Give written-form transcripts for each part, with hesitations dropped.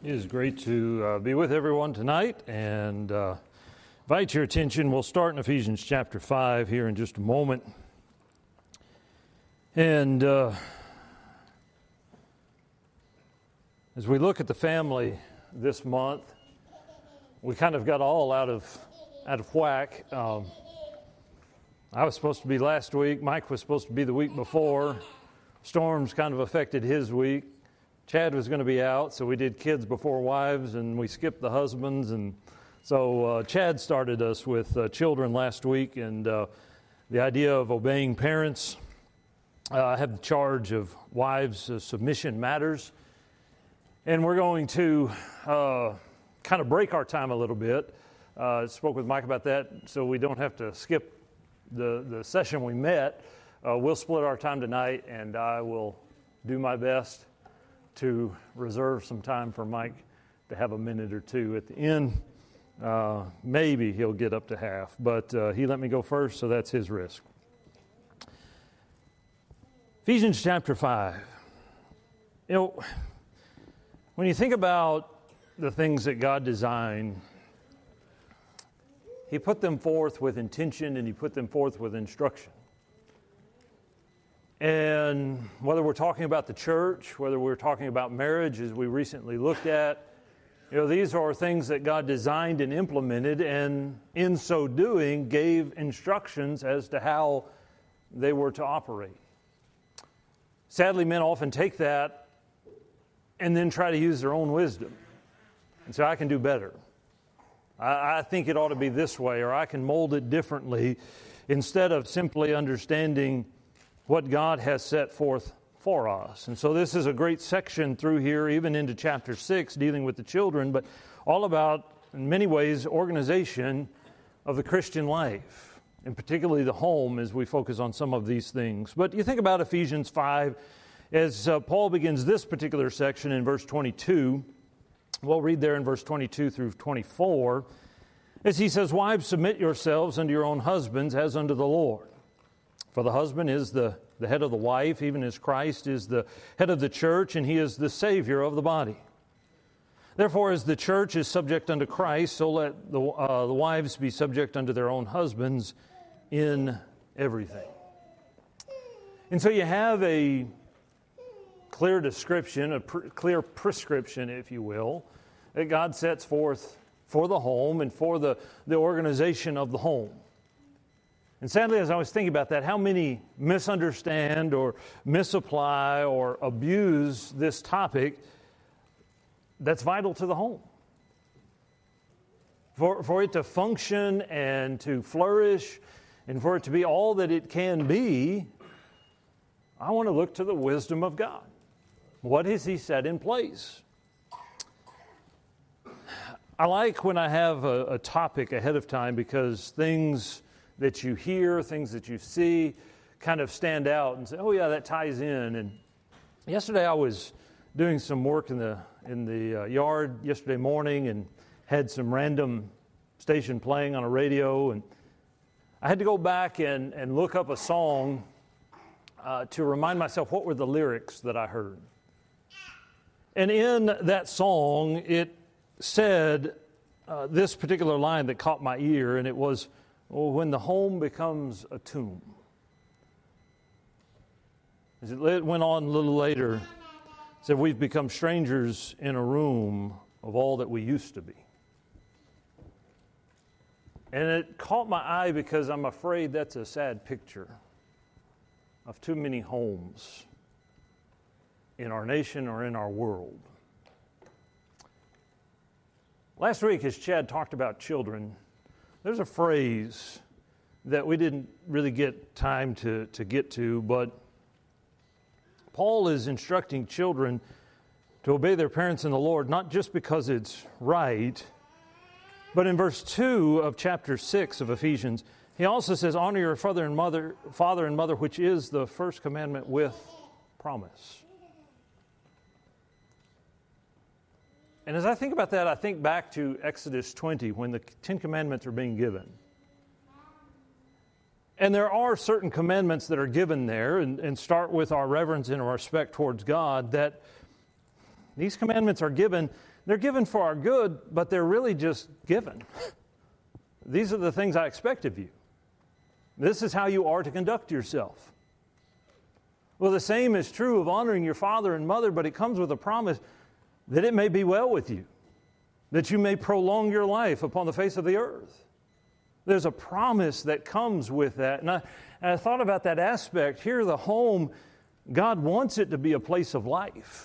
It is great to be with everyone tonight and invite your attention. We'll start in Ephesians chapter 5 here in just a moment. And as we look at the family this month, we kind of got all out of whack. I was supposed to be last week. Mike was supposed to be the week before. Storms kind of affected his week. Chad was going to be out, so we did kids before wives, and we skipped the husbands. And so Chad started us with children last week, and the idea of obeying parents. I have the charge of wives' submission matters. And we're going to kind of break our time a little bit. I spoke with Mike about that, so we don't have to skip the session we met. We'll split our time tonight, and I will do my best to reserve some time for Mike to have a minute or two at the end. Maybe he'll get up to half, but he let me go first, so that's his risk. Ephesians chapter 5. You know, when you think about the things that God designed, He put them forth with intention and He put them forth with instruction. And whether we're talking about the church, whether we're talking about marriage, as we recently looked at, you know, these are things that God designed and implemented, and in so doing, gave instructions as to how they were to operate. Sadly, men often take that and then try to use their own wisdom and say, I can do better. I think it ought to be this way, or I can mold it differently, instead of simply understanding what God has set forth for us. And so this is a great section through here, even into chapter 6, dealing with the children, but all about, in many ways, organization of the Christian life, and particularly the home, as we focus on some of these things. But you think about Ephesians 5, as Paul begins this particular section in verse 22. We'll read there in verse 22 through 24, as he says, "Wives, submit yourselves unto your own husbands as unto the Lord. For the husband is the head of the wife, even as Christ is the head of the church, and he is the Savior of the body. Therefore, as the church is subject unto Christ, so let the wives be subject unto their own husbands in everything." And so you have a clear description, a clear prescription, if you will, that God sets forth for the home and for the organization of the home. And sadly, as I was thinking about that, how many misunderstand or misapply or abuse this topic that's vital to the home? For it to function and to flourish and for it to be all that it can be, I want to look to the wisdom of God. What has He set in place? I like when I have a topic ahead of time, because things that you hear, things that you see, kind of stand out and say, "Oh yeah, that ties in." And yesterday I was doing some work in the yard yesterday morning, and had some random station playing on a radio, and I had to go back and look up a song to remind myself what were the lyrics that I heard. And in that song, it said this particular line that caught my ear, and it was, "When the home becomes a tomb." As it went on a little later, it said, "We've become strangers in a room of all that we used to be." And it caught my eye because I'm afraid that's a sad picture of too many homes in our nation or in our world. Last week, as Chad talked about children, there's a phrase that we didn't really get time to get to, but Paul is instructing children to obey their parents in the Lord, not just because it's right, but in verse 2 of chapter 6 of Ephesians, he also says, "Honor your father and mother, which is the first commandment with promise." And as I think about that, I think back to Exodus 20, when the Ten Commandments are being given. And there are certain commandments that are given there, and start with our reverence and our respect towards God, that These commandments are given. They're given for our good, but they're really just given. These are the things I expect of you. This is how you are to conduct yourself. Well, the same is true of honoring your father and mother, but it comes with a promise that it may be well with you, that you may prolong your life upon the face of the earth. There's a promise that comes with that. And I thought about that aspect. Here, the home, God wants it to be a place of life.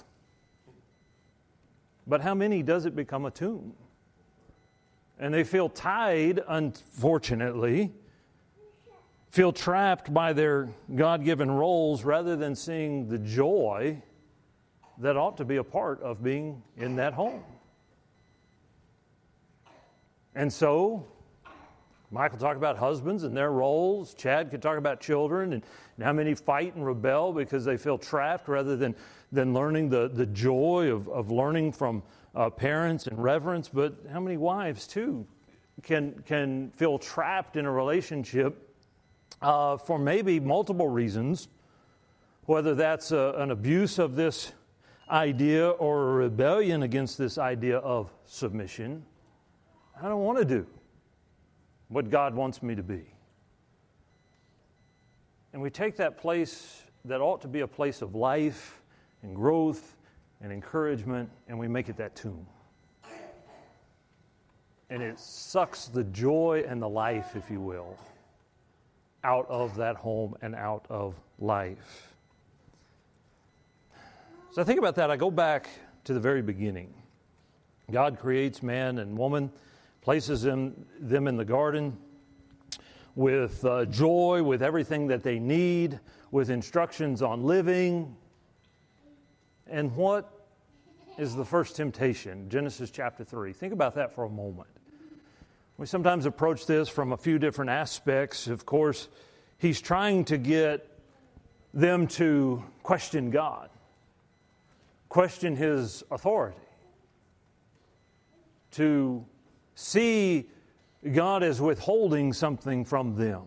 But how many does it become a tomb? And they feel tied, unfortunately, feel trapped by their God-given roles rather than seeing the joy that ought to be a part of being in that home. And so, Michael talked about husbands and their roles. Chad could talk about children and how many fight and rebel because they feel trapped rather than learning the joy of learning from parents and reverence. But how many wives, too, can feel trapped in a relationship for maybe multiple reasons, whether that's an abuse of this idea or a rebellion against this idea of submission. I don't want to do what God wants me to be. And we take that place that ought to be a place of life and growth and encouragement, and we make it that tomb. And it sucks the joy and the life, if you will, out of that home and out of life. So I think about that. I go back to the very beginning. God creates man and woman, places them in the garden with joy, with everything that they need, with instructions on living. And what is the first temptation? Genesis chapter 3. Think about that for a moment. We sometimes approach this from a few different aspects. Of course, he's trying to get them to question God, question his authority, to see God as withholding something from them.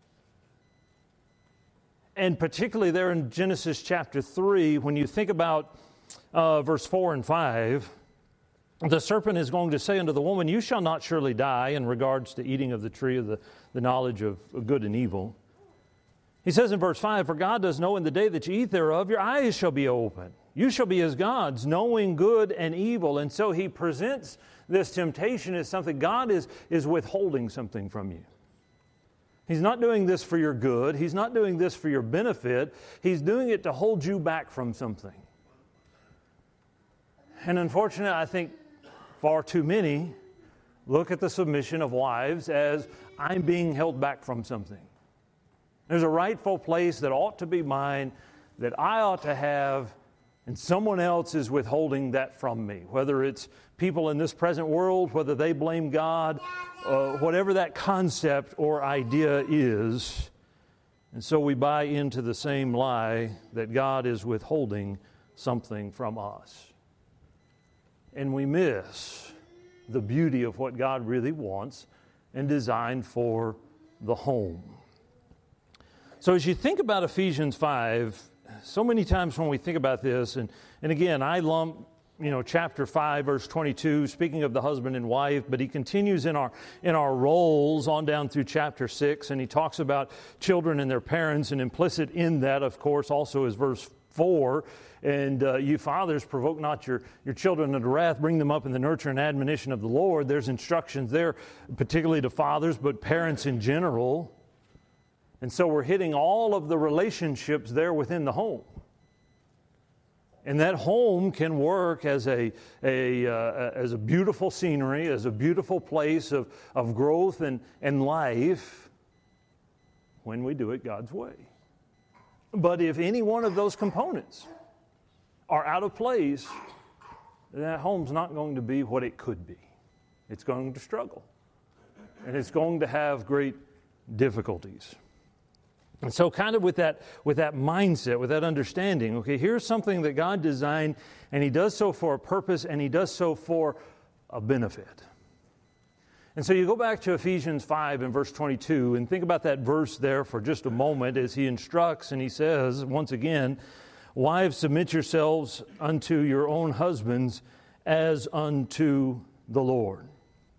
And particularly there in Genesis chapter 3, when you think about verse 4 and 5, the serpent is going to say unto the woman, you shall not surely die, in regards to eating of the tree of the knowledge of good and evil. He says in verse 5, for God does know in the day that you eat thereof, your eyes shall be open. You shall be as gods, knowing good and evil. And so he presents this temptation as something, God is withholding something from you. He's not doing this for your good. He's not doing this for your benefit. He's doing it to hold you back from something. And unfortunately, I think far too many look at the submission of wives as I'm being held back from something. There's a rightful place that ought to be mine, that I ought to have, and someone else is withholding that from me. Whether it's people in this present world, whether they blame God, whatever that concept or idea is. And so we buy into the same lie that God is withholding something from us. And we miss the beauty of what God really wants and designed for the home. So as you think about Ephesians 5, so many times when we think about this, and again, I lump, chapter 5, verse 22, speaking of the husband and wife, but he continues in our roles on down through chapter 6, and he talks about children and their parents, and implicit in that, of course, also is verse 4, and you fathers, provoke not your children unto wrath, bring them up in the nurture and admonition of the Lord. There's instructions there, particularly to fathers, but parents in general. And so we're hitting all of the relationships there within the home. And that home can work as a beautiful scenery, as a beautiful place of growth and life when we do it God's way. But if any one of those components are out of place, that home's not going to be what it could be. It's going to struggle. And it's going to have great difficulties. And so kind of with that mindset, with that understanding, okay, here's something that God designed, and he does so for a purpose, and he does so for a benefit. And so you go back to Ephesians 5 and verse 22 and think about that verse there for just a moment as he instructs, and he says, once again, Wives, submit yourselves unto your own husbands as unto the Lord.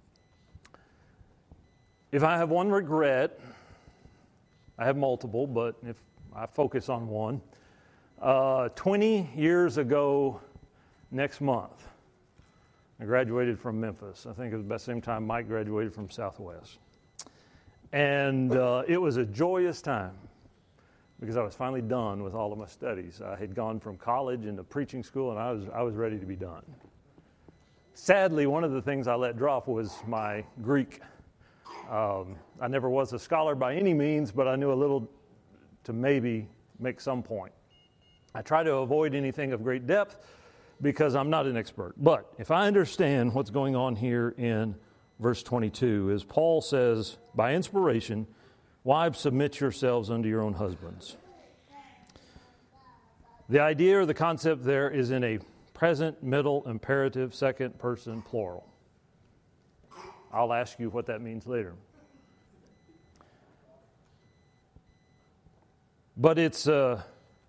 If I have one regret, I have multiple, but if I focus on one, 20 years ago next month, I graduated from Memphis. I think it was about the same time Mike graduated from Southwest. And it was a joyous time because I was finally done with all of my studies. I had gone from college into preaching school, and I was ready to be done. Sadly, one of the things I let drop was my Greek. I never was a scholar by any means, but I knew a little to maybe make some point. I try to avoid anything of great depth because I'm not an expert. But if I understand what's going on here in verse 22, is Paul says, by inspiration, wives, submit yourselves unto your own husbands. The idea or the concept there is in a present, middle, imperative, second person, plural. I'll ask you what that means later. But it's an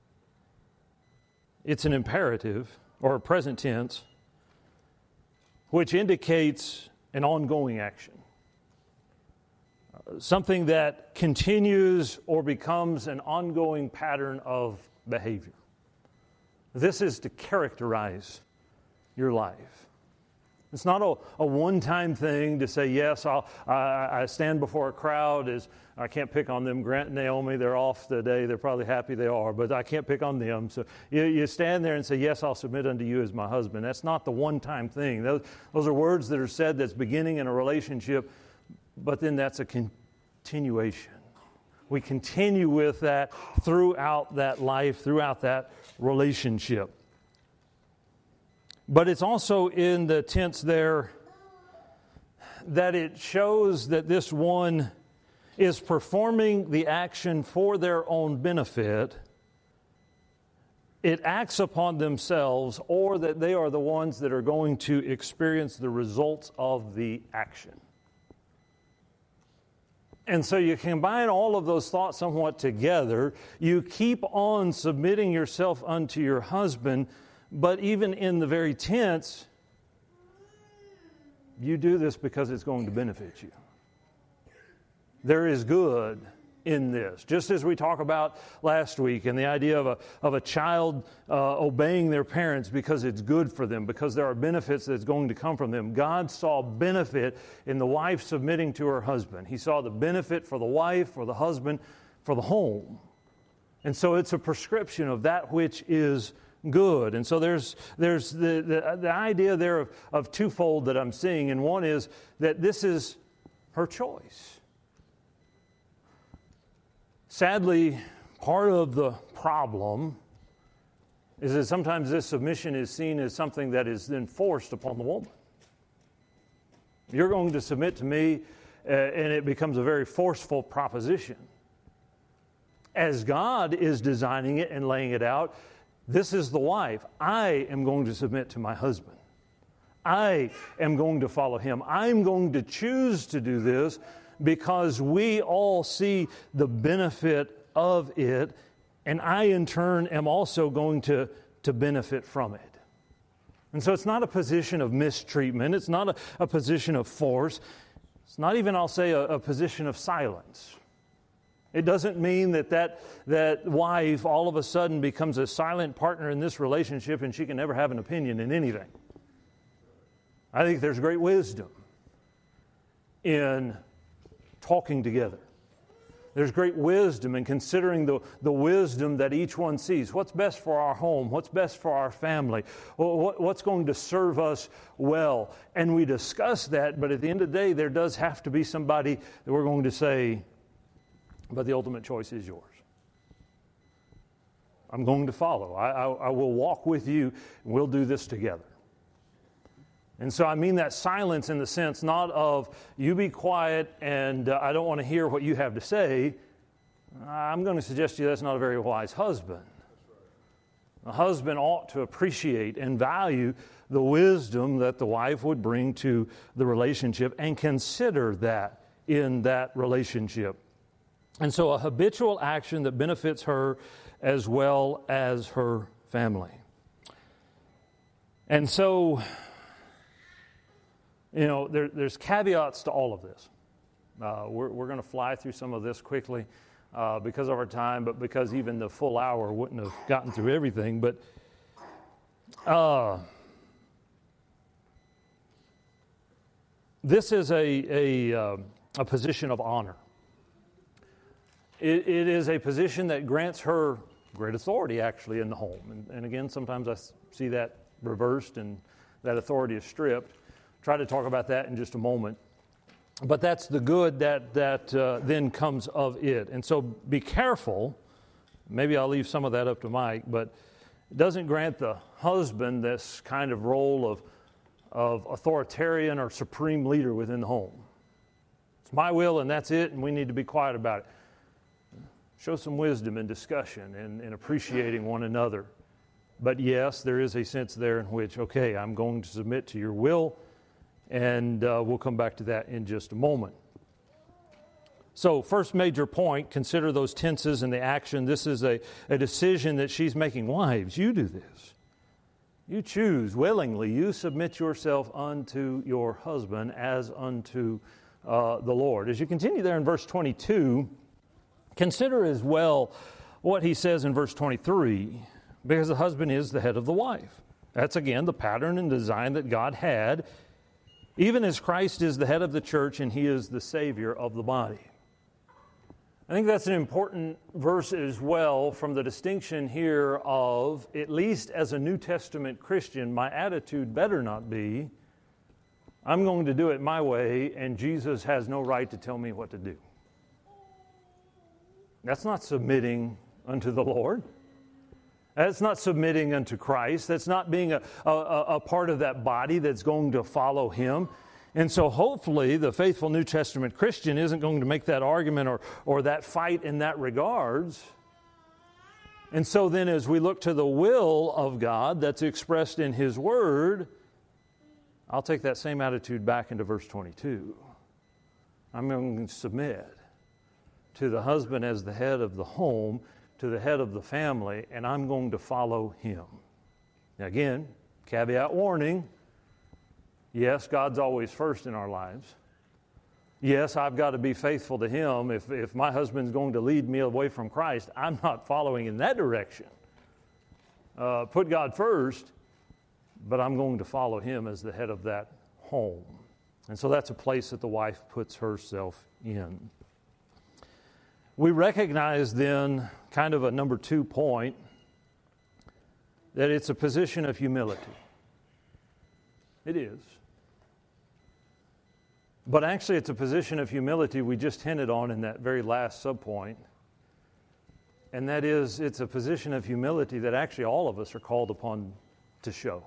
imperative, or a present tense, which indicates an ongoing action. Something that continues or becomes an ongoing pattern of behavior. This is to characterize your life. It's not a one-time thing to say, yes, I stand before a crowd. I can't pick on them. Grant and Naomi, they're off today. They're probably happy they are, but I can't pick on them. So you stand there and say, yes, I'll submit unto you as my husband. That's not the one-time thing. Those are words that are said that's beginning in a relationship, but then that's a continuation. We continue with that throughout that life, throughout that relationship. But it's also in the tense there that it shows that this one is performing the action for their own benefit. It acts upon themselves, or that they are the ones that are going to experience the results of the action. And so you combine all of those thoughts somewhat together. You keep on submitting yourself unto your husband, but even in the very tense, you do this because it's going to benefit you. There is good in this. Just as we talked about last week, and the idea of a child obeying their parents because it's good for them, because there are benefits that's going to come from them. God saw benefit in the wife submitting to her husband. He saw the benefit for the wife, for the husband, for the home. And so it's a prescription of that which is good. And so there's the idea there of twofold that I'm seeing, and one is that this is her choice. Sadly, part of the problem is that sometimes this submission is seen as something that is then forced upon the woman. You're going to submit to me, and it becomes a very forceful proposition. As God is designing it and laying it out, this is the wife. I am going to submit to my husband. I am going to follow him. I'm going to choose to do this because we all see the benefit of it, and I in turn am also going to benefit from it. And so it's not a position of mistreatment. It's not a position of force. It's not even, I'll say, a position of silence. It doesn't mean that wife all of a sudden becomes a silent partner in this relationship and she can never have an opinion in anything. I think there's great wisdom in talking together. There's great wisdom in considering the wisdom that each one sees. What's best for our home? What's best for our family? What's going to serve us well? And we discuss that, but at the end of the day, there does have to be somebody that we're going to say, but the ultimate choice is yours. I'm going to follow. I will walk with you, and we'll do this together. And so I mean that silence in the sense not of you be quiet and I don't want to hear what you have to say. I'm going to suggest to you that's not a very wise husband. A husband ought to appreciate and value the wisdom that the wife would bring to the relationship and consider that in that relationship. And so a habitual action that benefits her as well as her family. And so, there's caveats to all of this. We're going to fly through some of this quickly because of our time, but because even the full hour wouldn't have gotten through everything. But this is a position of honor. It is a position that grants her great authority, actually, in the home. And again, sometimes I see that reversed and that authority is stripped. Try to talk about that in just a moment. But that's the good that then comes of it. And so be careful. Maybe I'll leave some of that up to Mike, but it doesn't grant the husband this kind of role of authoritarian or supreme leader within the home. It's my will and that's it, and we need to be quiet about it. Show some wisdom and discussion and appreciating one another. But yes, there is a sense there in which, okay, I'm going to submit to your will, and we'll come back to that in just a moment. So first major point, consider those tenses and the action. This is a decision that she's making. Wives, you do this. You choose willingly. You submit yourself unto your husband as unto the Lord. As you continue there in verse 22, consider as well what he says in verse 23, because the husband is the head of the wife. That's again the pattern and design that God had, even as Christ is the head of the church and he is the Savior of the body. I think that's an important verse as well from the distinction here of, at least as a New Testament Christian, my attitude better not be, I'm going to do it my way and Jesus has no right to tell me what to do. That's not submitting unto the Lord. That's not submitting unto Christ. That's not being a part of that body that's going to follow Him. And so hopefully the faithful New Testament Christian isn't going to make that argument or that fight in that regards. And so then as we look to the will of God that's expressed in His Word, I'll take that same attitude back into verse 22. I'm going to submit to the husband as the head of the home, to the head of the family, and I'm going to follow him. Now again, caveat warning, yes, God's always first in our lives. Yes, I've got to be faithful to Him. If my husband's going to lead me away from Christ, I'm not following in that direction. Put God first, but I'm going to follow Him as the head of that home. And so that's a place that the wife puts herself in. We recognize then, kind of a number 2 point, that it's a position of humility. It is. But actually it's a position of humility we just hinted on in that very last subpoint. And that is, it's a position of humility that actually all of us are called upon to show.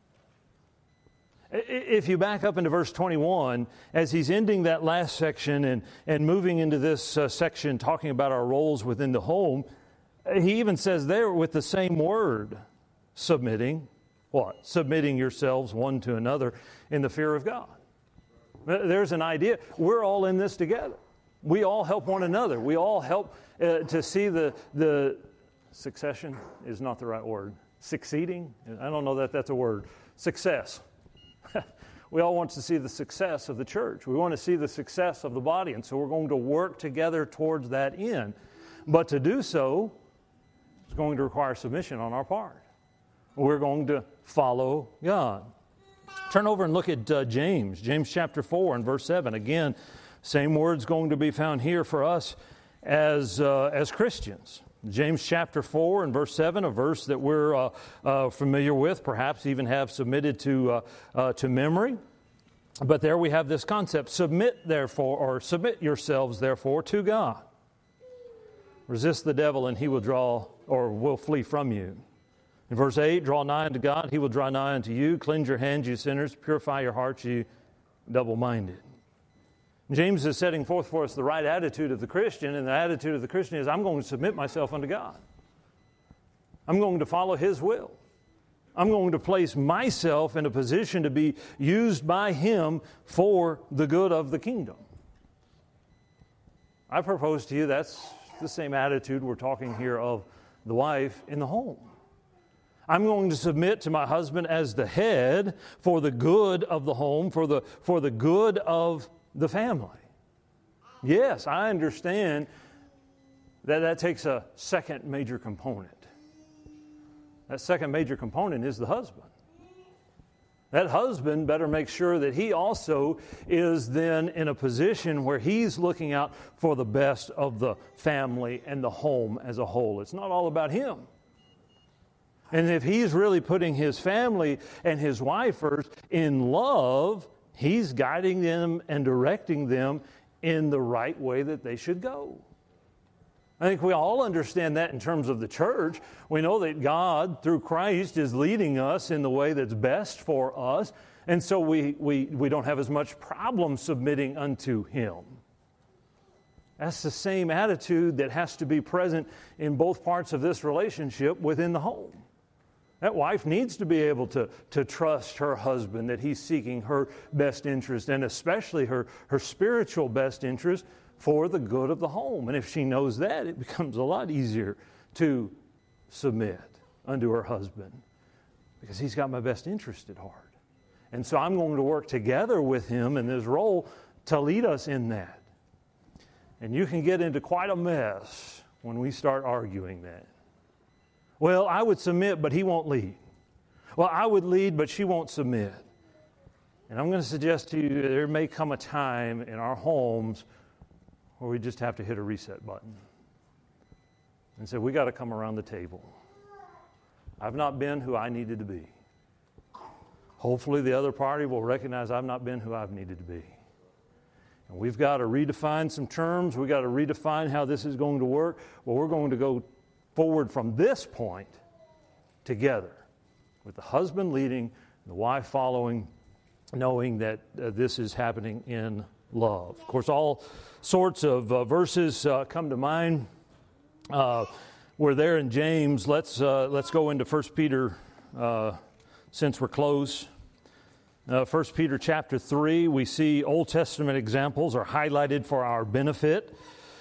If you back up into verse 21, as he's ending that last section and moving into this section talking about our roles within the home, he even says there with the same word, submitting. What? Submitting yourselves one to another in the fear of God. There's an idea. We're all in this together. We all help one another. We all help to see the succession is not the right word. Succeeding? I don't know that that's a word. Success. We all want to see the success of the church. We want to see the success of the body, and so we're going to work together towards that end. But to do so is going to require submission on our part. We're going to follow God. Turn over and look at James chapter 4 and verse 7. Again, same words going to be found here for us as Christians. James chapter 4 and verse 7, a verse that we're familiar with, perhaps even have submitted to memory. But there we have this concept, submit yourselves therefore to God. Resist the devil and he will flee from you. In verse 8, draw nigh unto God, He will draw nigh unto you. Cleanse your hands, you sinners. Purify your hearts, you double-minded. James is setting forth for us the right attitude of the Christian, and the attitude of the Christian is, I'm going to submit myself unto God. I'm going to follow His will. I'm going to place myself in a position to be used by Him for the good of the kingdom. I propose to you that's the same attitude we're talking here of the wife in the home. I'm going to submit to my husband as the head for the good of the home, for the good of the family. Yes, I understand that takes a second major component. That second major component is the husband. That husband better make sure that he also is then in a position where he's looking out for the best of the family and the home as a whole. It's not all about him. And if he's really putting his family and his wife first in love, he's guiding them and directing them in the right way that they should go. I think we all understand that in terms of the church. We know that God, through Christ, is leading us in the way that's best for us. And so we don't have as much problem submitting unto Him. That's the same attitude that has to be present in both parts of this relationship within the home. That wife needs to be able to trust her husband, that he's seeking her best interest, and especially her spiritual best interest for the good of the home. And if she knows that, it becomes a lot easier to submit unto her husband, because he's got my best interest at heart. And so I'm going to work together with him in this role to lead us in that. And you can get into quite a mess when we start arguing that. Well, I would submit, but he won't lead. Well, I would lead, but she won't submit. And I'm going to suggest to you that there may come a time in our homes where we just have to hit a reset button and say, we got to come around the table. I've not been who I needed to be. Hopefully the other party will recognize I've not been who I've needed to be. And we've got to redefine some terms. We've got to redefine how this is going to work. Well, we're going to go forward from this point together, with the husband leading, the wife following, knowing that this is happening in love. Of course, all sorts of verses come to mind. We're there in James. Let's go into 1 Peter since we're close. 1 Peter chapter 3, we see Old Testament examples are highlighted for our benefit.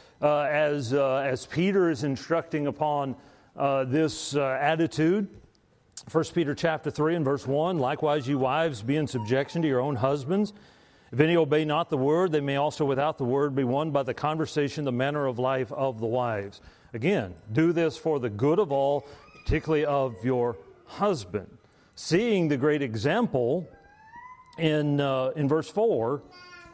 As Peter is instructing upon this attitude, 1 Peter chapter 3 and verse 1, likewise you wives be in subjection to your own husbands. If any obey not the word, they may also without the word be won by the conversation, the manner of life of the wives. Again, do this for the good of all, particularly of your husband. Seeing the great example in verse 4,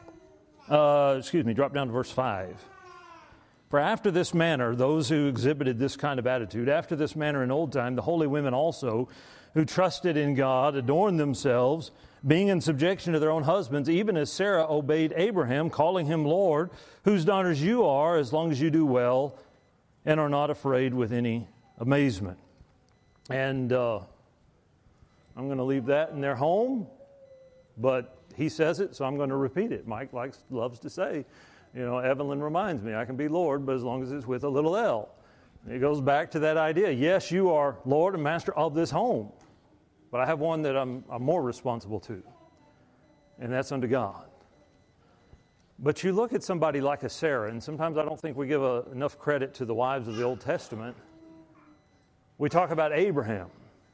drop down to verse 5. For after this manner, those who exhibited this kind of attitude, after this manner in old time, the holy women also, who trusted in God, adorned themselves, being in subjection to their own husbands, even as Sarah obeyed Abraham, calling him Lord, whose daughters you are, as long as you do well, and are not afraid with any amazement. And I'm going to leave that in their home, but he says it, so I'm going to repeat it. Mike loves to say, Evelyn reminds me, I can be Lord, but as long as it's with a little L. And it goes back to that idea. Yes, you are Lord and Master of this home, but I have one that I'm more responsible to, and that's unto God. But you look at somebody like a Sarah, and sometimes I don't think we give enough credit to the wives of the Old Testament. We talk about Abraham.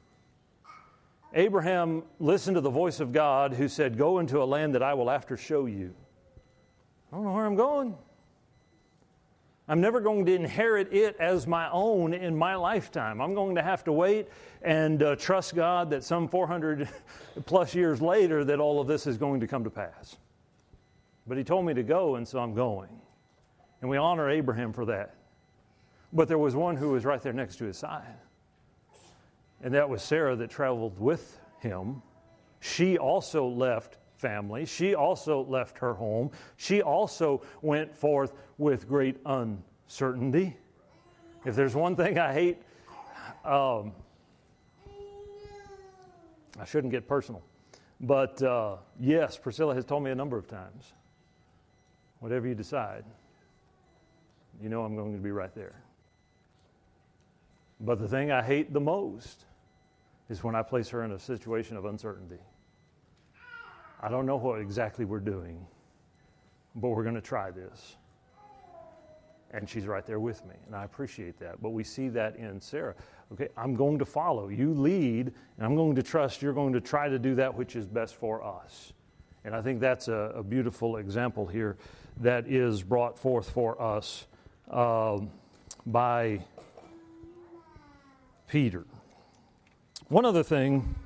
Abraham listened to the voice of God who said, go into a land that I will after show you. I don't know where I'm going. I'm never going to inherit it as my own in my lifetime. I'm going to have to wait and trust God that some 400 plus years later that all of this is going to come to pass. But he told me to go, and so I'm going. And we honor Abraham for that. But there was one who was right there next to his side. And that was Sarah that traveled with him. She also left family. She also left her home. She also went forth with great uncertainty. If there's one thing I hate, I shouldn't get personal. But yes, Priscilla has told me a number of times, whatever you decide, I'm going to be right there. But the thing I hate the most is when I place her in a situation of uncertainty. I don't know what exactly we're doing, but we're going to try this. And she's right there with me, and I appreciate that. But we see that in Sarah. Okay, I'm going to follow. You lead, and I'm going to trust you're going to try to do that which is best for us. And I think that's a beautiful example here that is brought forth for us by Peter. One other thing,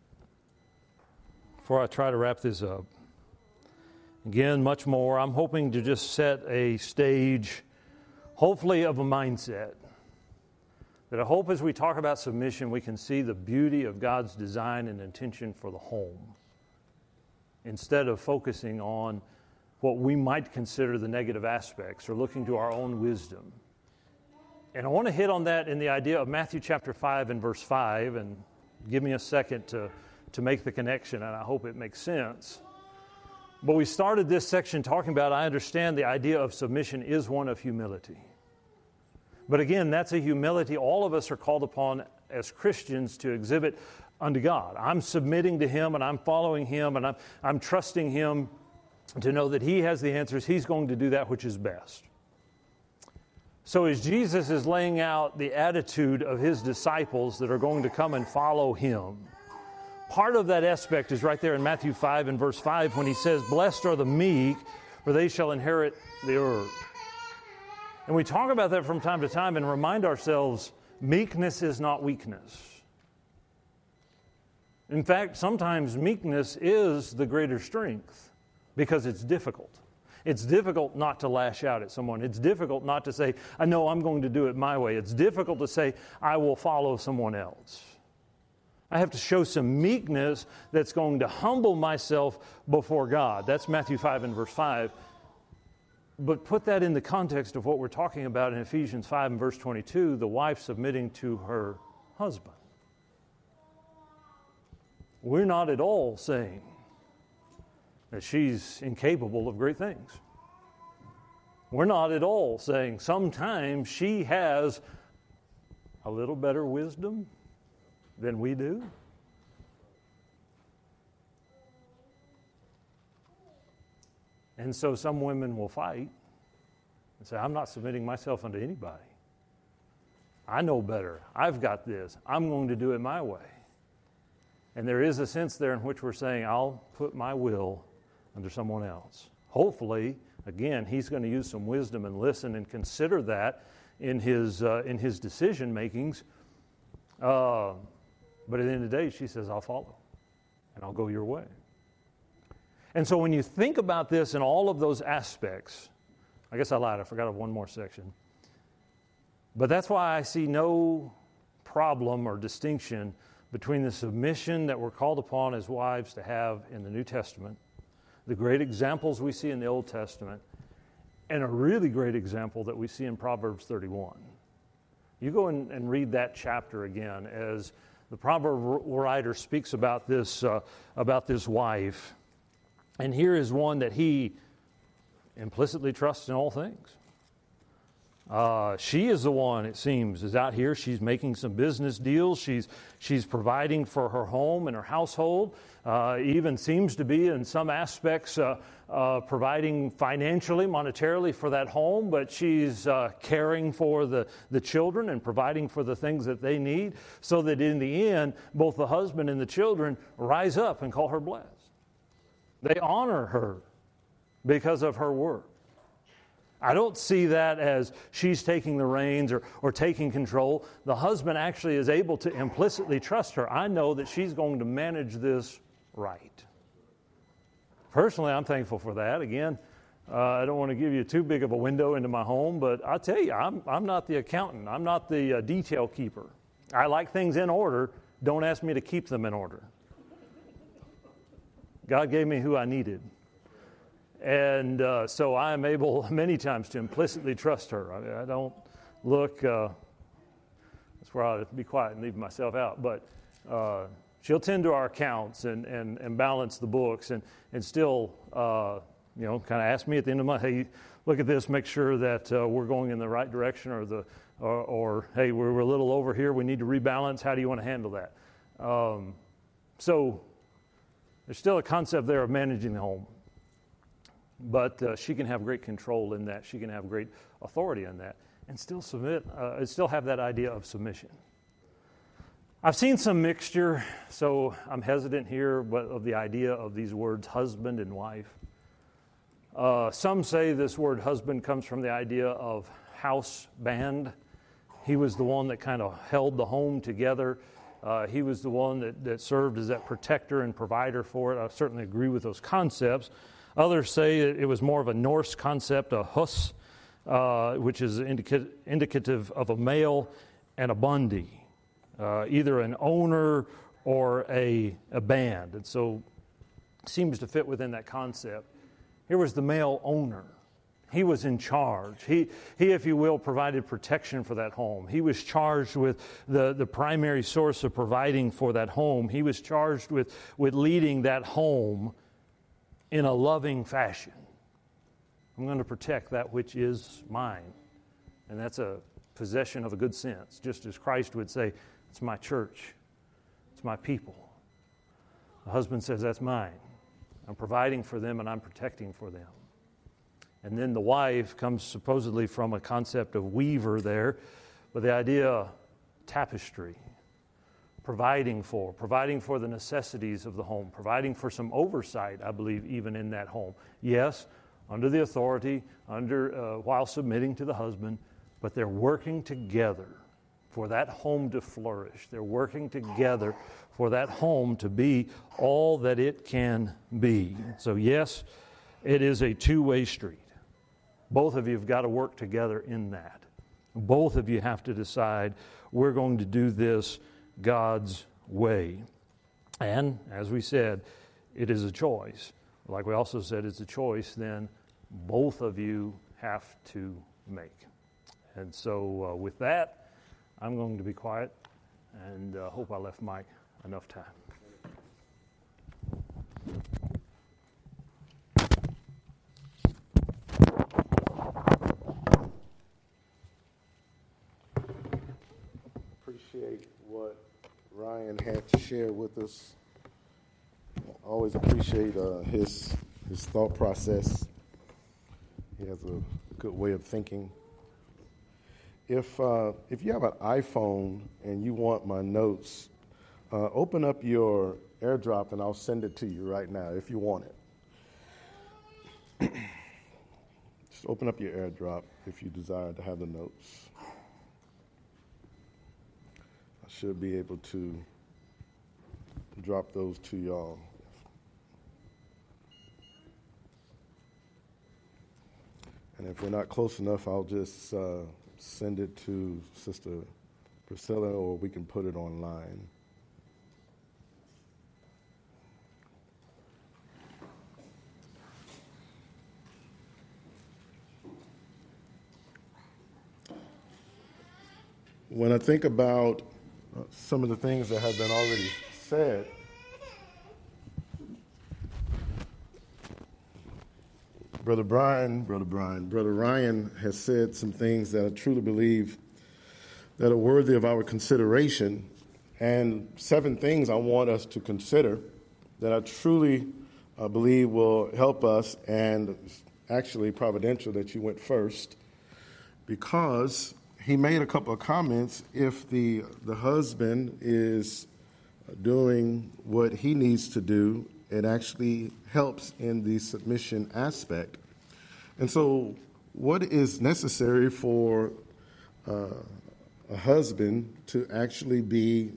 before I try to wrap this up. Again, much more. I'm hoping to just set a stage, hopefully of a mindset. That I hope as we talk about submission, we can see the beauty of God's design and intention for the home, instead of focusing on what we might consider the negative aspects or looking to our own wisdom. And I want to hit on that in the idea of Matthew chapter 5 and verse 5, and give me a second to make the connection, and I hope it makes sense. But we started this section talking about, I understand the idea of submission is one of humility. But again, that's a humility all of us are called upon as Christians to exhibit unto God. I'm submitting to Him, and I'm following Him, and I'm trusting Him to know that He has the answers. He's going to do that which is best. So as Jesus is laying out the attitude of His disciples that are going to come and follow Him, part of that aspect is right there in Matthew 5 and verse 5 when He says, "Blessed are the meek, for they shall inherit the earth." And we talk about that from time to time and remind ourselves, meekness is not weakness. In fact, sometimes meekness is the greater strength because it's difficult. It's difficult not to lash out at someone. It's difficult not to say, I know I'm going to do it my way. It's difficult to say, I will follow someone else. I have to show some meekness that's going to humble myself before God. That's Matthew 5 and verse 5. But put that in the context of what we're talking about in Ephesians 5 and verse 22, the wife submitting to her husband. We're not at all saying that she's incapable of great things. We're not at all saying sometimes she has a little better wisdom than we do. And so some women will fight and say, I'm not submitting myself unto anybody. I know better. I've got this. I'm going to do it my way. And there is a sense there in which we're saying, I'll put my will under someone else. Hopefully, again, He's going to use some wisdom and listen and consider that in His decision makings. But at the end of the day, she says, I'll follow, and I'll go your way. And so when you think about this in all of those aspects, I guess I lied, I forgot of one more section. But that's why I see no problem or distinction between the submission that we're called upon as wives to have in the New Testament, the great examples we see in the Old Testament, and a really great example that we see in Proverbs 31. You go and read that chapter again as the proverb writer speaks about this wife. And here is one that he implicitly trusts in all things. She is the one, it seems, is out here. She's making some business deals. She's providing for her home and her household. Even seems to be, in some aspects, providing financially, monetarily for that home. But she's caring for the children and providing for the things that they need, so that in the end, both the husband and the children rise up and call her blessed. They honor her because of her work. I don't see that as she's taking the reins or taking control. The husband actually is able to implicitly trust her. I know that she's going to manage this right. Personally, I'm thankful for that. Again, I don't want to give you too big of a window into my home, but I'll tell you, I'm not the accountant. I'm not the detail keeper. I like things in order. Don't ask me to keep them in order. God gave me who I needed. And so I am able many times to implicitly trust her. I don't look, that's where I ought to be quiet and leave myself out. But she'll tend to our accounts and balance the books and still, kind of ask me at the end of the month, hey, look at this, make sure that we're going in the right direction, or hey, we're a little over here, we need to rebalance. How do you want to handle that? So there's still a concept there of managing the home. but she can have great control in that. She can have great authority in that, and still still have that idea of submission. I've seen some mixture, so I'm hesitant here, but of the idea of these words, husband and wife. Some say this word husband comes from the idea of house band. He was the one that kind of held the home together. He was the one that served as that protector and provider for it. I certainly agree with those concepts. Others say it was more of a Norse concept, a hus, which is indicative of a male, and a bundi, either an owner or a band. And so it seems to fit within that concept. Here was the male owner. He was in charge. He, if you will, provided protection for that home. He was charged with the primary source of providing for that home. He was charged with leading that home in a loving fashion. I'm going to protect that which is mine. And that's a possession of a good sense, just as Christ would say, it's my church. It's my people. The husband says, that's mine. I'm providing for them and I'm protecting for them. And then the wife comes supposedly from a concept of weaver there, but the idea tapestry, providing for the necessities of the home, providing for some oversight, I believe, even in that home. Yes, under the authority, while submitting to the husband, but they're working together for that home to flourish. They're working together for that home to be all that it can be. So yes, it is a two-way street. Both of you have got to work together in that. Both of you have to decide, we're going to do this God's way. And, as we said, it is a choice. Like we also said, it's a choice then both of you have to make. And so with that, I'm going to be quiet and hope I left Mike enough time. Appreciate what Ryan had to share with us. Always appreciate his thought process. He has a good way of thinking. If you have an iPhone and you want my notes, open up your AirDrop and I'll send it to you right now if you want it. Just open up your AirDrop if you desire to have the notes. I should be able to drop those to y'all. And if we're not close enough, I'll just send it to Sister Priscilla, or we can put it online. When I think about some of the things that have been already said, Brother Ryan has said some things that I truly believe that are worthy of our consideration, and 7 things I want us to consider that I truly believe will help us, and actually providential that you went first, because he made a couple of comments. If the husband is doing what he needs to do, it actually helps in the submission aspect. And so what is necessary for a husband to actually be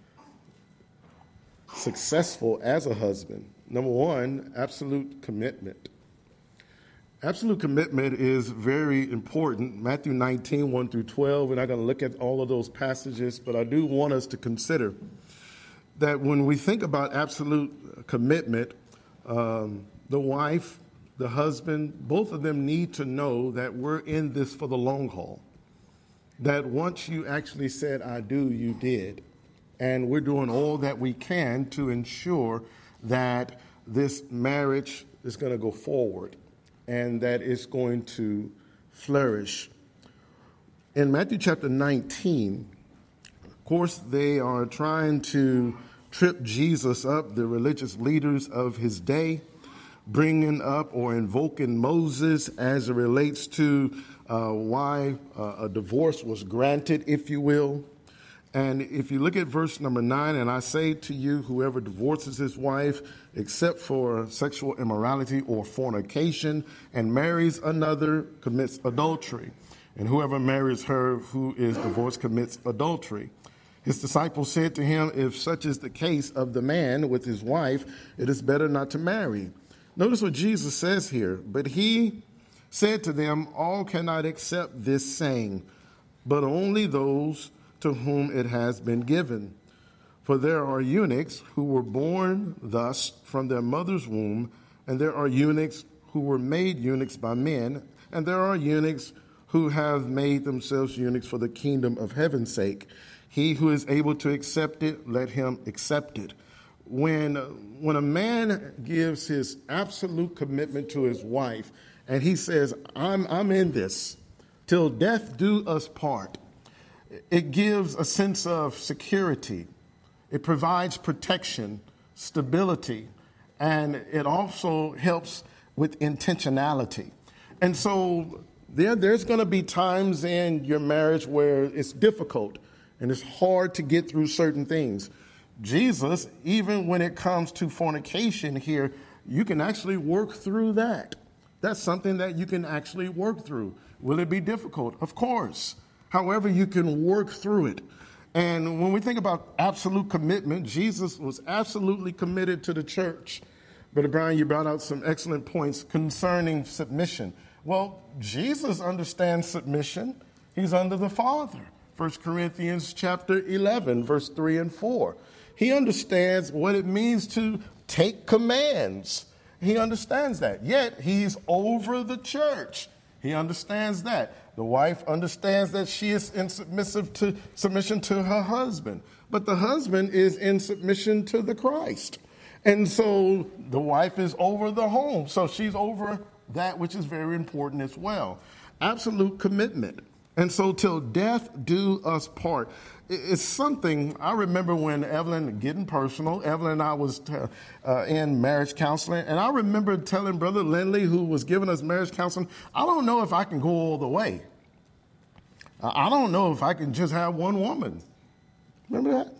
successful as a husband? Number one, absolute commitment. Absolute commitment is very important. Matthew 19, 1 through 12, we're not going to look at all of those passages, but I do want us to consider that when we think about absolute commitment, the wife, the husband, both of them need to know that we're in this for the long haul. That once you actually said, I do, you did. And we're doing all that we can to ensure that this marriage is going to go forward and that it's going to flourish. In Matthew chapter 19, of course, they are trying to trip Jesus up, the religious leaders of his day, bringing up or invoking Moses as it relates to why a divorce was granted, if you will. And if you look at verse number 9, and I say to you, whoever divorces his wife except for sexual immorality or fornication and marries another commits adultery. And whoever marries her who is divorced commits adultery. His disciples said to him, if such is the case of the man with his wife, it is better not to marry. Notice what Jesus says here. But he said to them, all cannot accept this saying, but only those to whom it has been given. For there are eunuchs who were born thus from their mother's womb, and there are eunuchs who were made eunuchs by men, and there are eunuchs who have made themselves eunuchs for the kingdom of heaven's sake. He who is able to accept it, let him accept it. When a man gives his absolute commitment to his wife, and he says, I'm in this, till death do us part, it gives a sense of security. It provides protection, stability, and it also helps with intentionality. And so there's going to be times in your marriage where it's difficult and it's hard to get through certain things. Jesus, even when it comes to fornication here, you can actually work through that. That's something that you can actually work through. Will it be difficult? Of course. However, you can work through it. And when we think about absolute commitment, Jesus was absolutely committed to the church. Brother Brian, you brought out some excellent points concerning submission. Well, Jesus understands submission. He's under the Father. 1 Corinthians chapter 11, verse 3 and 4. He understands what it means to take commands. He understands that. Yet, he's over the church. He understands that. The wife understands that she is in submission to her husband. But the husband is in submission to the Christ. And so the wife is over the home. So she's over that which is very important as well. Absolute commitment. And so till death do us part. It's something, I remember when Evelyn, getting personal, Evelyn and I was in marriage counseling, and I remember telling Brother Lindley, who was giving us marriage counseling, I don't know if I can go all the way. I don't know if I can just have one woman. Remember that?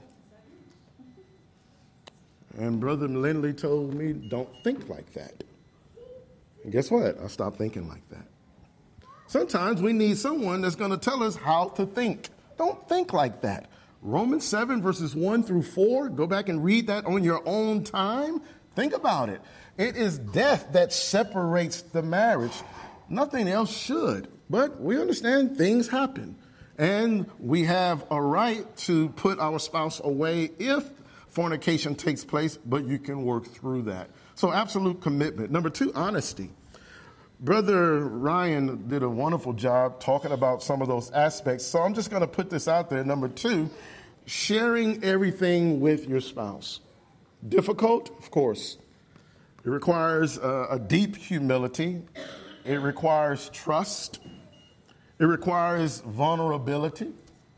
And Brother Lindley told me, don't think like that. And guess what? I stopped thinking like that. Sometimes we need someone that's going to tell us how to think. Don't think like that. Romans 7 verses 1 through 4, go back and read that on your own time. Think about it. It is death that separates the marriage. Nothing else should. But we understand things happen. And we have a right to put our spouse away if fornication takes place, but you can work through that. So absolute commitment. Number 2, honesty. Brother Ryan did a wonderful job talking about some of those aspects. So I'm just going to put this out there. Number 2, sharing everything with your spouse. Difficult? Of course. It requires a deep humility. It requires trust. It requires vulnerability.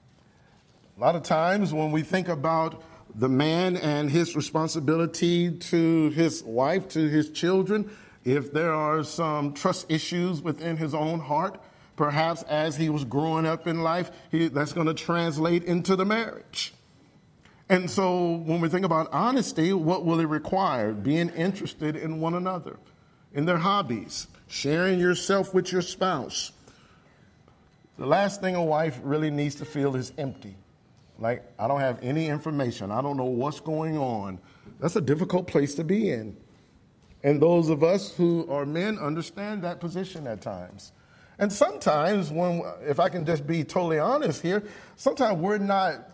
A lot of times when we think about the man and his responsibility to his wife, to his children, if there are some trust issues within his own heart, perhaps as he was growing up in life, that's going to translate into the marriage. And so when we think about honesty, what will it require? Being interested in one another, in their hobbies, sharing yourself with your spouse. The last thing a wife really needs to feel is empty. Like, I don't have any information. I don't know what's going on. That's a difficult place to be in. And those of us who are men understand that position at times. And sometimes, if I can just be totally honest here, sometimes we're not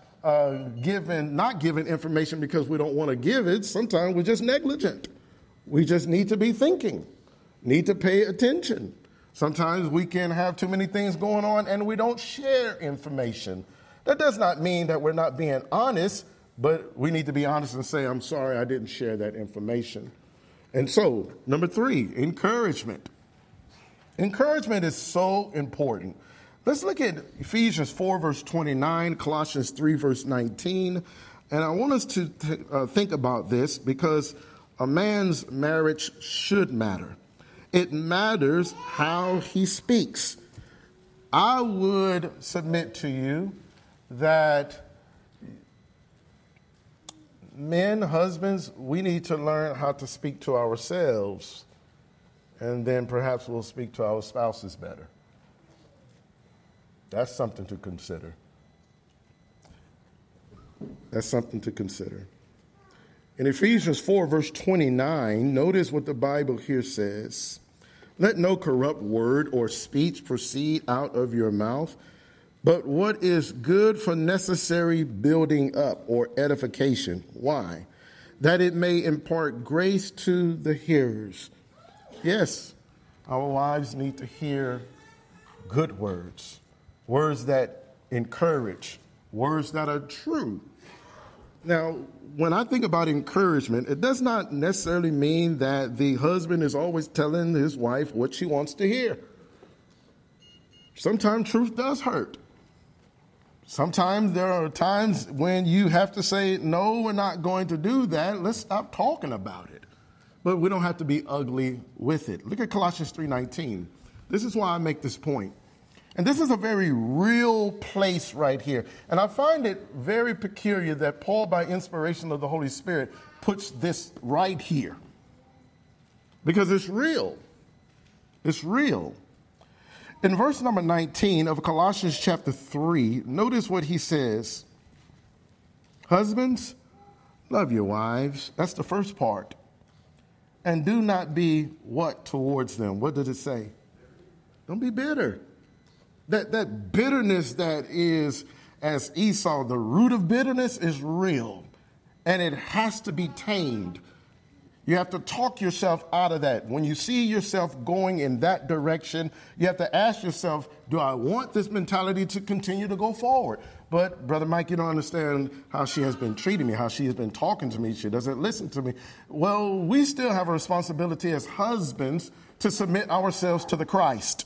given information because we don't want to give it. Sometimes we're just negligent. We just need to be thinking, need to pay attention. Sometimes we can have too many things going on and we don't share information. That does not mean that we're not being honest, but we need to be honest and say, I'm sorry, I didn't share that information. And so, number 3, encouragement. Encouragement is so important. Let's look at Ephesians 4, verse 29, Colossians 3, verse 19. And I want us to think about this because A man's marriage should matter. It matters how he speaks. I would submit to you that men, husbands, we need to learn how to speak to ourselves, and then perhaps we'll speak to our spouses better. That's something to consider. That's something to consider. In Ephesians 4, verse 29, notice what the Bible here says. Let no corrupt word or speech proceed out of your mouth, but what is good for necessary building up or edification. Why? That it may impart grace to the hearers. Yes, our wives need to hear good words, words that encourage, words that are true. Now, when I think about encouragement, it does not necessarily mean that the husband is always telling his wife what she wants to hear. Sometimes truth does hurt. Sometimes there are times when you have to say, no, we're not going to do that. Let's stop talking about it. But we don't have to be ugly with it. Look at Colossians 3:19. This is why I make this point. And this is a very real place right here. And I find it very peculiar that Paul, by inspiration of the Holy Spirit, puts this right here. Because it's real. It's real. In verse number 19 of Colossians chapter 3, notice what he says. Husbands, love your wives. That's the first part. And do not be what towards them? What does it say? Don't be bitter. That bitterness that is, as Esau, the root of bitterness is real. And it has to be tamed. You have to talk yourself out of that. When you see yourself going in that direction, you have to ask yourself, do I want this mentality to continue to go forward? But, Brother Mike, you don't understand how she has been treating me, how she has been talking to me. She doesn't listen to me. Well, we still have a responsibility as husbands to submit ourselves to the Christ.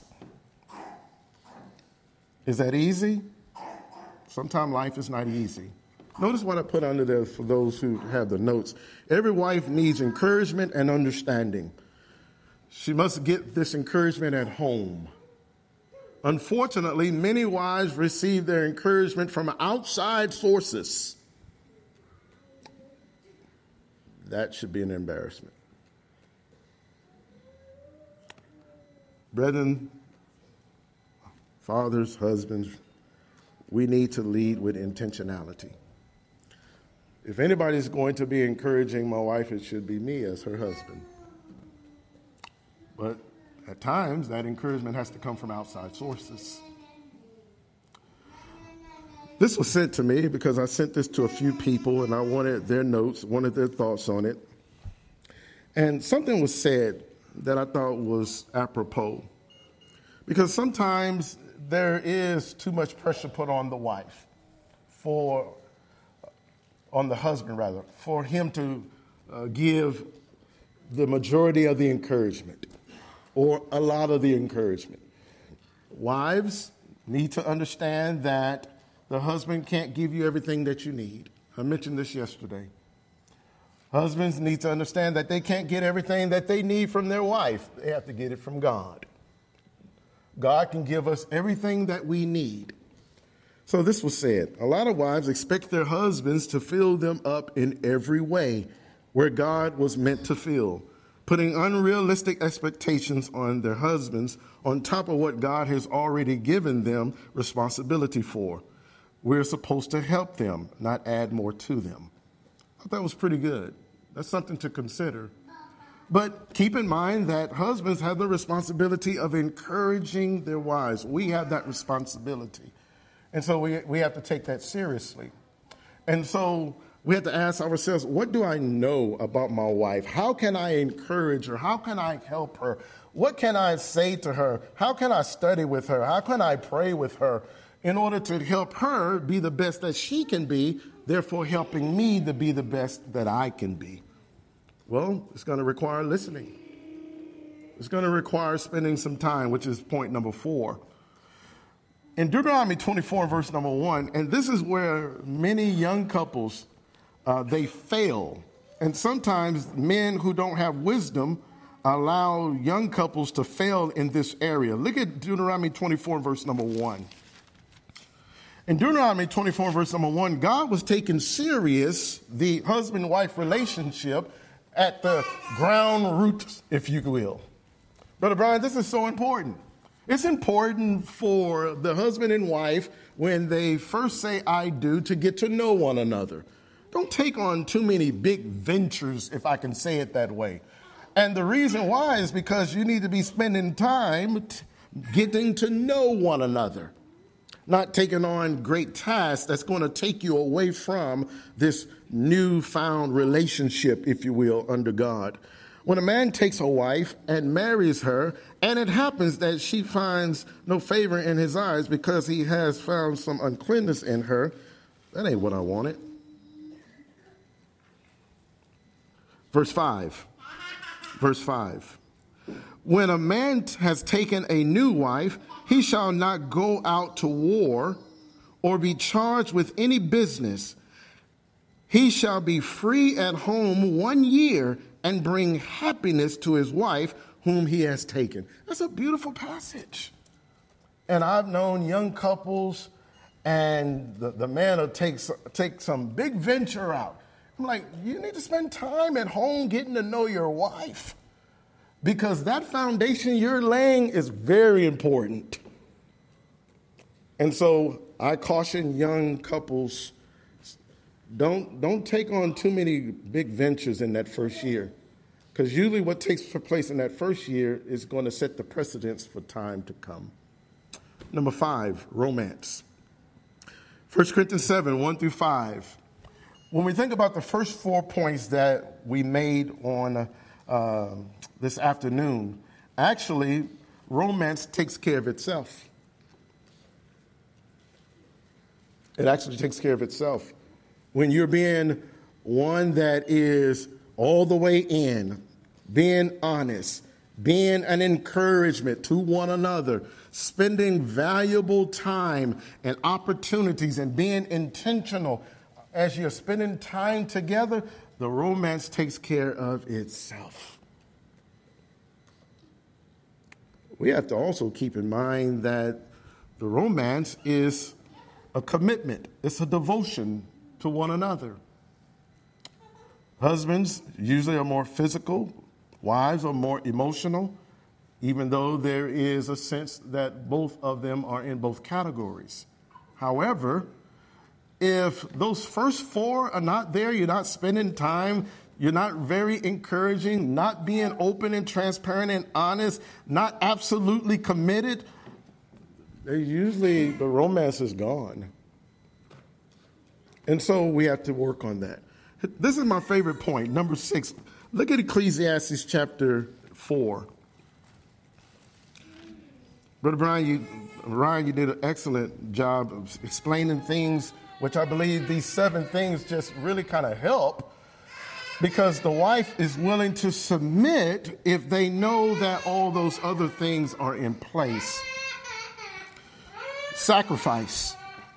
Is that easy? Sometimes life is not easy. Notice what I put under there for those who have the notes. Every wife needs encouragement and understanding. She must get this encouragement at home. Unfortunately, many wives receive their encouragement from outside sources. That should be an embarrassment. Brethren, fathers, husbands, we need to lead with intentionality. If anybody's going to be encouraging my wife, it should be me as her husband. But at times, that encouragement has to come from outside sources. This was sent to me because I sent this to a few people and I wanted their notes, wanted their thoughts on it. And something was said that I thought was apropos. Because sometimes there is too much pressure put on the wife, on the husband rather, for him to give the majority of the encouragement or a lot of the encouragement. Wives need to understand that the husband can't give you everything that you need. I mentioned this yesterday. Husbands need to understand that they can't get everything that they need from their wife. They have to get it from God. God can give us everything that we need. So this was said. A lot of wives expect their husbands to fill them up in every way where God was meant to fill, putting unrealistic expectations on their husbands on top of what God has already given them responsibility for. We're supposed to help them, not add more to them. I thought that was pretty good. That's something to consider. But keep in mind that husbands have the responsibility of encouraging their wives. We have that responsibility. And so we have to take that seriously. And so we have to ask ourselves, what do I know about my wife? How can I encourage her? How can I help her? What can I say to her? How can I study with her? How can I pray with her in order to help her be the best that she can be, therefore helping me to be the best that I can be? Well, it's going to require listening. It's going to require spending some time, which is point number 4. In Deuteronomy 24, verse number 1, and this is where many young couples, they fail And sometimes men who don't have wisdom allow young couples to fail in this area. Look at Deuteronomy 24, verse number 1. In Deuteronomy 24, verse number 1, God was taking serious the husband-wife relationship at the ground root, if you will. Brother Brian, this is so important. It's important for the husband and wife, when they first say I do, to get to know one another. Don't take on too many big ventures, if I can say it that way. And the reason why is because you need to be spending time getting to know one another, not taking on great tasks that's going to take you away from this newfound relationship, if you will, under God. When a man takes a wife and marries her, and it happens that she finds no favor in his eyes because he has found some uncleanness in her, that ain't what I wanted. Verse 5. When a man has taken a new wife, he shall not go out to war or be charged with any business. He shall be free at home 1 year and bring happiness to his wife whom he has taken. That's a beautiful passage. And I've known young couples, and the man will take some big venture out. I'm like, you need to spend time at home getting to know your wife, because that foundation you're laying is very important. And so I caution young couples, don't take on too many big ventures in that first year, because usually what takes place in that first year is going to set the precedence for time to come. Number 5, romance. 1 Corinthians 7, 1 through 5. When we think about the first 4 points that we made on this afternoon, actually, romance takes care of itself. It actually takes care of itself. When you're being one that is all the way in, being honest, being an encouragement to one another, spending valuable time and opportunities, and being intentional as you're spending time together, the romance takes care of itself. We have to also keep in mind that the romance is a commitment. It's a devotion to one another. Husbands usually are more physical. Wives are more emotional, even though there is a sense that both of them are in both categories. However, if those first 4 are not there, you're not spending time, you're not very encouraging, not being open and transparent and honest, not absolutely committed, usually the romance is gone. And so we have to work on that. This is my favorite point, number 6. Look at Ecclesiastes chapter 4. Brother Ryan, you did an excellent job of explaining things, which I believe these 7 things just really kind of help, because the wife is willing to submit if they know that all those other things are in place. Sacrifice.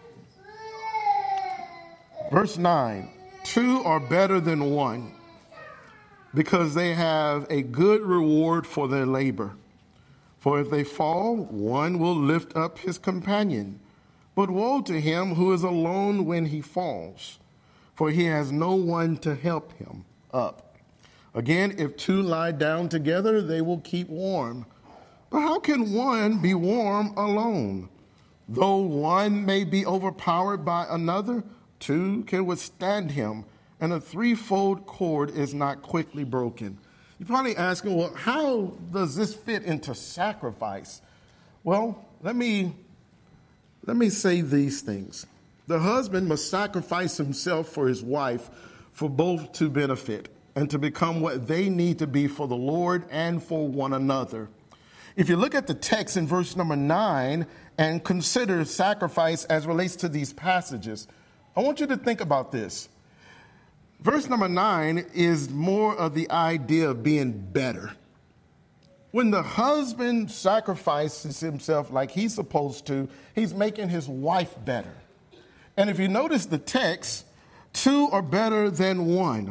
Verse 9, 2 are better than 1, because they have a good reward for their labor. For if they fall, one will lift up his companion. But woe to him who is alone when he falls, for he has no one to help him up. Again, if 2 lie down together, they will keep warm. But how can one be warm alone? Though one may be overpowered by another, 2 can withstand him, and a 3-fold cord is not quickly broken. You're probably asking, well, how does this fit into sacrifice? Well, let me say these things. The husband must sacrifice himself for his wife, for both to benefit and to become what they need to be for the Lord and for one another. If you look at the text in verse number 9 and consider sacrifice as relates to these passages, I want you to think about this. Verse number 9 is more of the idea of being better. When the husband sacrifices himself like he's supposed to, he's making his wife better. And if you notice the text, 2 are better than 1.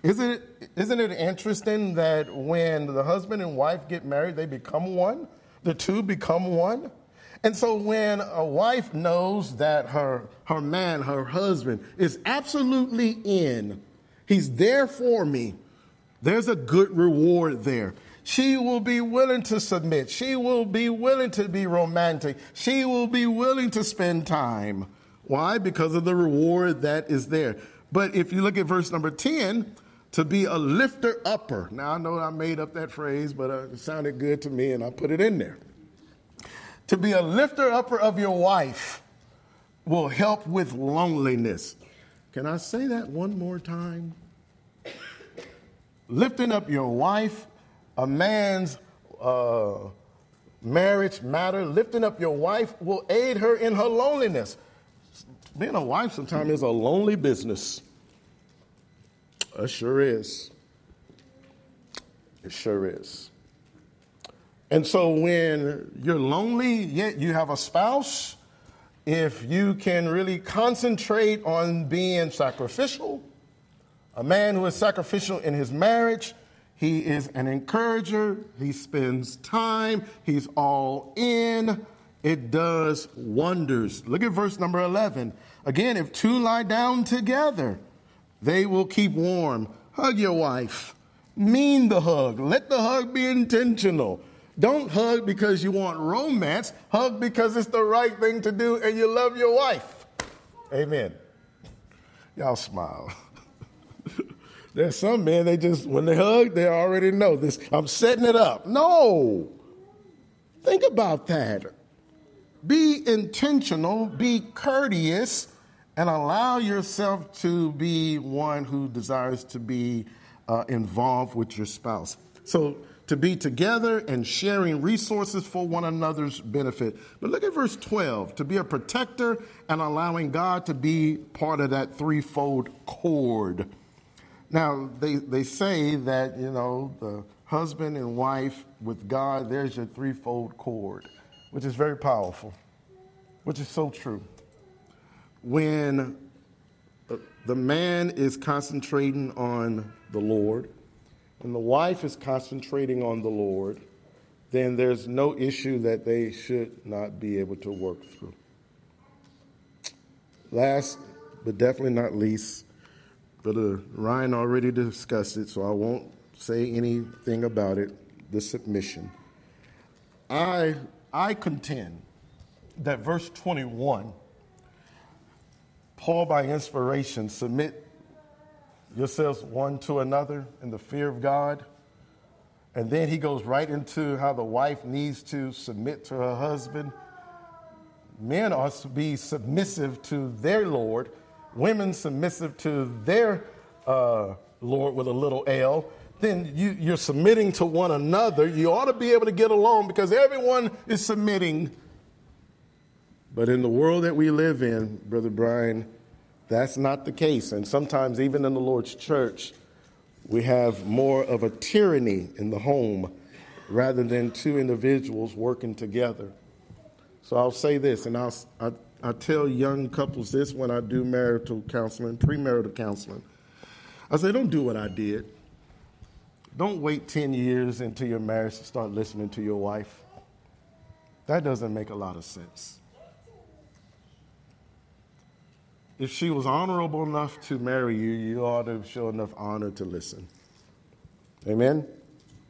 Isn't it interesting that when the husband and wife get married, they become one? The two become one? And so when a wife knows that her man, her husband, is absolutely in, he's there for me, there's a good reward there. She will be willing to submit. She will be willing to be romantic. She will be willing to spend time. Why? Because of the reward that is there. But if you look at verse number 10, to be a lifter upper. Now, I know I made up that phrase, but it sounded good to me, and I put it in there. To be a lifter upper of your wife will help with loneliness. Can I say that one more time? Lifting up your wife, a man's marriage matter, lifting up your wife will aid her in her loneliness. Being a wife sometimes is a lonely business. It sure is. It sure is. And so when you're lonely, yet you have a spouse, if you can really concentrate on being sacrificial, a man who is sacrificial in his marriage, he is an encourager, he spends time, he's all in, it does wonders. Look at verse number 11. Again, if two lie down together, they will keep warm. Hug your wife. Mean the hug. Let the hug be intentional. Don't hug because you want romance. Hug because it's the right thing to do and you love your wife. Amen. Y'all smile. There's some men, when they hug, they already know this. I'm setting it up. No. Think about that. Be intentional, be courteous, and allow yourself to be one who desires to be involved with your spouse. So to be together and sharing resources for one another's benefit. But look at verse 12, to be a protector and allowing God to be part of that threefold cord. Now, they say that, the husband and wife with God, there's your threefold cord, which is very powerful, which is so true. When the man is concentrating on the Lord and the wife is concentrating on the Lord, then there's no issue that they should not be able to work through. Last, but definitely not least, Brother Ryan already discussed it, so I won't say anything about it, the submission. I contend that verse 21, Paul, by inspiration, submit yourselves one to another in the fear of God. And then he goes right into how the wife needs to submit to her husband. Men are to be submissive to their Lord, women submissive to their Lord with a little L. Then you're submitting to one another. You ought to be able to get along because everyone is submitting. But in the world that we live in, Brother Brian, that's not the case. And sometimes even in the Lord's church, we have more of a tyranny in the home rather than two individuals working together. So I'll say this, and I tell young couples this when I do marital counseling, premarital counseling. I say, don't do what I did. Don't wait 10 years into your marriage to start listening to your wife. That doesn't make a lot of sense. If she was honorable enough to marry you, you ought to show enough honor to listen. Amen?